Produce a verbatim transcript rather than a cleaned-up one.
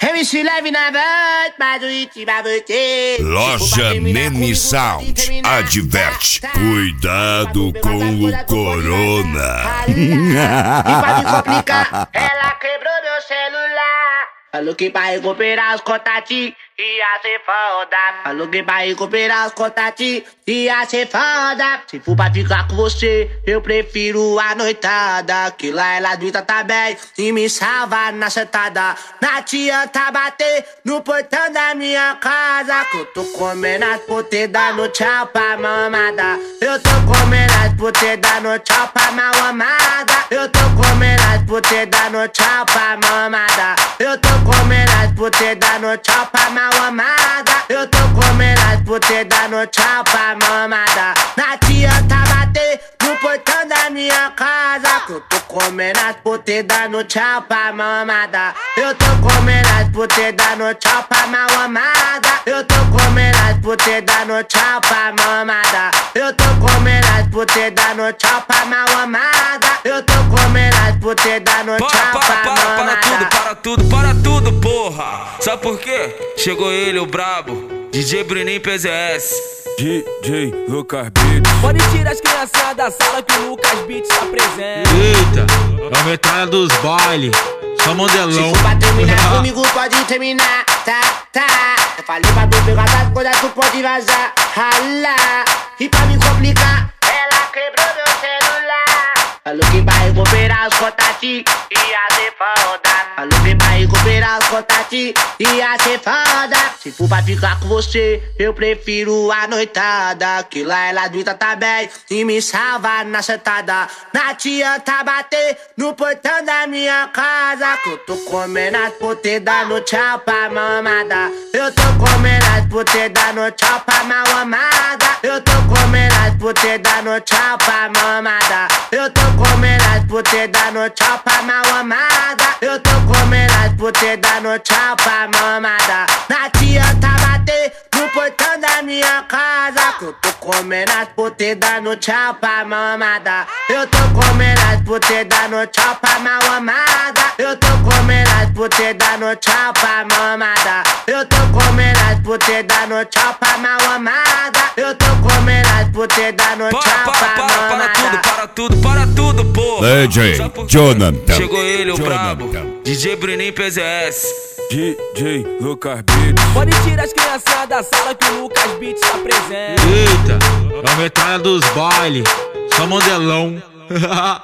M C leve na voz, mas o hit pra você. Loja Nene Sound adverte: cuidado com o corona. E pra me complicar, ela quebrou meu celular. Falou que pra recuperar os contatinhos ia ser foda. Falou que pra recuperar os contatinhos ia ser foda. Se for pra ficar com você, eu prefiro a noitada. Que lá ela grita tá bem e me salva na sentada. Na tia tá bater no portão da minha casa. Que eu tô comendo as potê dando tchau pra mamada. Eu tô comendo as potê dando tchau pra mal amada. Eu tô comendo as potê dando tchau pra mamada. Eu tô comendo as potê dando tchau pra mal amada. Eu tô comendo as potê dando tchau pra mamada. Na tia tá bater no portão da minha casa. Que eu tô comendo as potê dando tchau pra mamada. Eu tô comendo as potê dando tchau pra mal amada. Eu tô comendo as potê dando tchau pra mamada. Eu tô comendo as potê dando tchau pra mal amada. Eu tô comendo as potê dando tchau pra mamada. Para tudo, para tudo, para tudo, porra. Sabe por quê? Chegou ele, o brabo, D J Bruninho P Z S, D J Lucas Beats. Pode tirar as crianças da sala que o Lucas Beats tá presente. Eita, é a metralha dos bailes, só modelão. Se for pra terminar comigo, pode terminar, tá, tá. Eu falei pra tu pegar das coisas, tu pode vazar, rala. E pra me complicar, ela quebrou meu celular. Falou que vai recuperar os contatinhos ia ser foda. Falou que vai recuperar os contatinhos ia ser foda. Se for pra ficar com você, eu prefiro a noitada. Que lá ela grita tá bem e me salva na sentada. Na tia tá bater no portão da minha casa. Que eu tô comendo as potê dando tchau pra mamada. Eu tô comendo as potê dando tchau pra mal amada. Eu tô comendo as potê dando tchau pra mamada. Eu tô comendo as potê dando tchau pra mal amada. Eu tô comendo as potê dando tchau pra mamada. Na tia tá bater no portão da minha casa. Que eu tô comendo as potê dando tchau pra mamada. Eu tô comendo as potê dando tchau pra mal amada. Eu tô comendo as potê dando tchau pra mamada. Eu tô comendo as potê dando tchau pra mal amada. Eu tô comendo as potê dando tchau pra mamada. Para tudo, para tudo, para tudo, porra. D J Jonathan. Chegou ele, o brabo, Jonathan. D J Bruninho P Z S, D J Lucas Beats. Pode tirar as crianças da sala que o Lucas Beats tá presente. Eita, é a metralha dos bailes, só modelão.